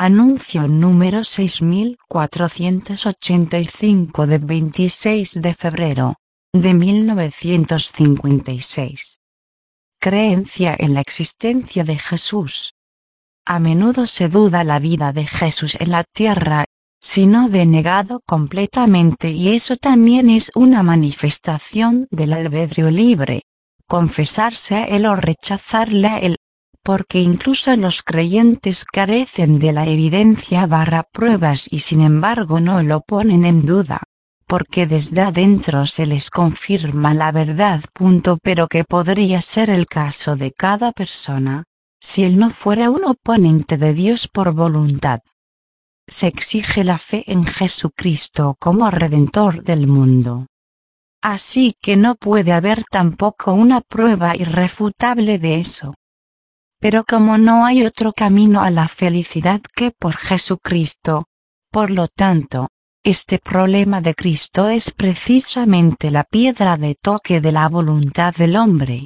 Anuncio número 6485 de 26 de febrero de 1956. Creencia en la existencia de Jesús. A menudo se duda la vida de Jesús en la tierra, sino denegado completamente, y eso también es una manifestación del albedrío libre, confesarse a Él o rechazarle a Él, porque incluso los creyentes carecen de la evidencia pruebas y sin embargo no lo ponen en duda, porque desde adentro se les confirma la verdad. Pero que podría ser el caso de cada persona, si él no fuera un oponente de Dios por voluntad. Se exige la fe en Jesucristo como Redentor del mundo. Así que no puede haber tampoco una prueba irrefutable de eso. Pero como no hay otro camino a la felicidad que por Jesucristo, por lo tanto, este problema de Cristo es precisamente la piedra de toque de la voluntad del hombre.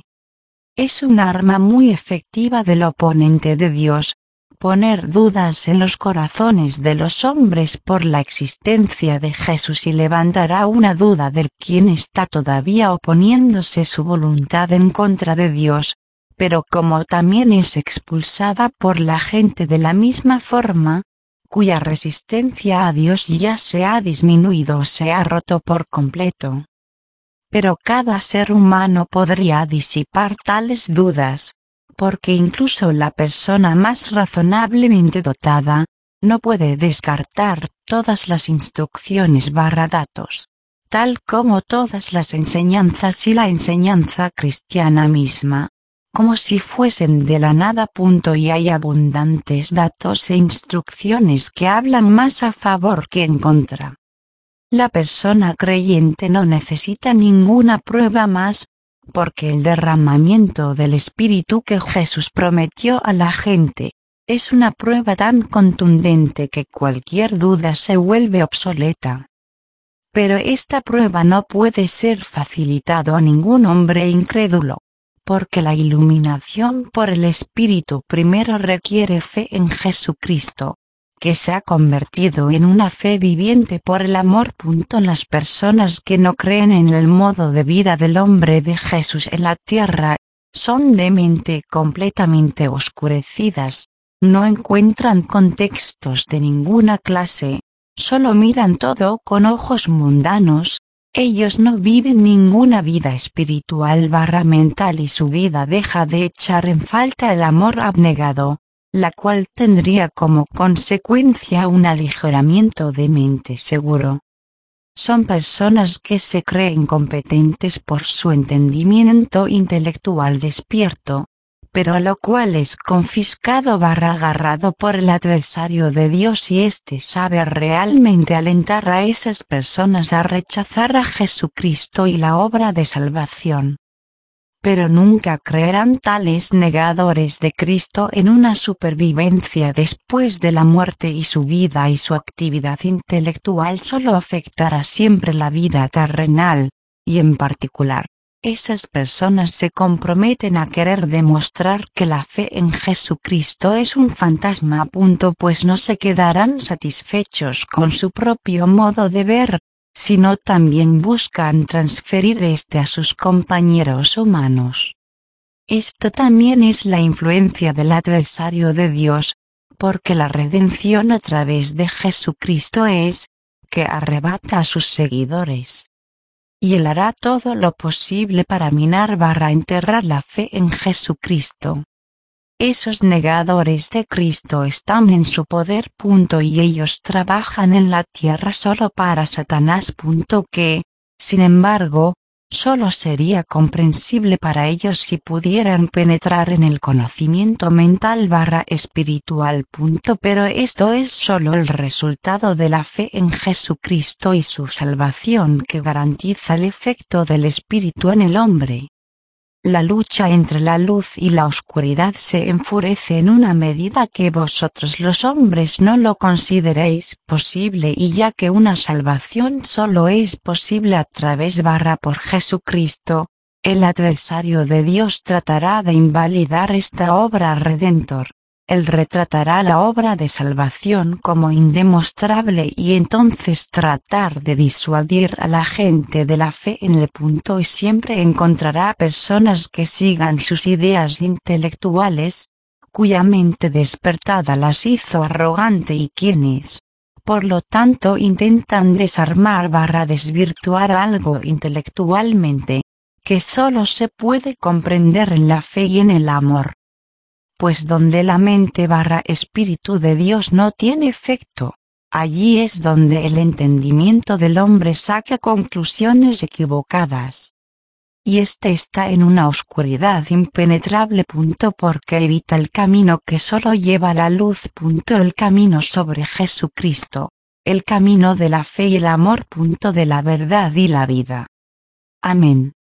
Es un arma muy efectiva del oponente de Dios, poner dudas en los corazones de los hombres por la existencia de Jesús, y levantará una duda del quien está todavía oponiéndose su voluntad en contra de Dios, pero como también es expulsada por la gente de la misma forma, cuya resistencia a Dios ya se ha disminuido o se ha roto por completo. Pero cada ser humano podría disipar tales dudas, porque incluso la persona más razonablemente dotada no puede descartar todas las instrucciones datos, tal como todas las enseñanzas y la enseñanza cristiana misma, como si fuesen de la nada. Y hay abundantes datos e instrucciones que hablan más a favor que en contra. La persona creyente no necesita ninguna prueba más, porque el derramamiento del Espíritu que Jesús prometió a la gente es una prueba tan contundente que cualquier duda se vuelve obsoleta. Pero esta prueba no puede ser facilitado a ningún hombre incrédulo, porque la iluminación por el Espíritu primero requiere fe en Jesucristo, que se ha convertido en una fe viviente por el amor. Las personas que no creen en el modo de vida del hombre de Jesús en la tierra son de mente completamente oscurecidas, no encuentran contextos de ninguna clase, solo miran todo con ojos mundanos. Ellos no viven ninguna vida espiritual mental, y su vida deja de echar en falta el amor abnegado, la cual tendría como consecuencia un aligeramiento de mente seguro. Son personas que se creen competentes por su entendimiento intelectual despierto, pero a lo cual es confiscado agarrado por el adversario de Dios, y éste sabe realmente alentar a esas personas a rechazar a Jesucristo y la obra de salvación. Pero nunca creerán tales negadores de Cristo en una supervivencia después de la muerte, y su vida y su actividad intelectual solo afectará siempre la vida terrenal, y en particular, esas personas se comprometen a querer demostrar que la fe en Jesucristo es un fantasma. Pues no se quedarán satisfechos con su propio modo de ver, sino también buscan transferir este a sus compañeros humanos. Esto también es la influencia del adversario de Dios, porque la redención a través de Jesucristo es que arrebata a sus seguidores. Y él hará todo lo posible para minar enterrar la fe en Jesucristo. Esos negadores de Cristo están en su poder. Y ellos trabajan en la tierra solo para Satanás. Que, sin embargo, solo sería comprensible para ellos si pudieran penetrar en el conocimiento mental espiritual. Pero esto es solo el resultado de la fe en Jesucristo y su salvación, que garantiza el efecto del Espíritu en el hombre. La lucha entre la luz y la oscuridad se enfurece en una medida que vosotros los hombres no lo consideréis posible, y ya que una salvación solo es posible a través por Jesucristo, el adversario de Dios tratará de invalidar esta obra redentor. él retratará la obra de salvación como indemostrable y entonces tratar de disuadir a la gente de la fe en el punto y siempre encontrará personas que sigan sus ideas intelectuales, cuya mente despertada las hizo arrogante y quienes, por lo tanto, intentan desarmar/desvirtuar algo intelectualmente, que solo se puede comprender en la fe y en el amor. Pues donde la mente/espíritu de Dios no tiene efecto, allí es donde el entendimiento del hombre saca conclusiones equivocadas. Y este está en una oscuridad impenetrable. Porque evita el camino que solo lleva a la luz. El camino sobre Jesucristo, el camino de la fe y el amor. De la verdad y la vida. Amén.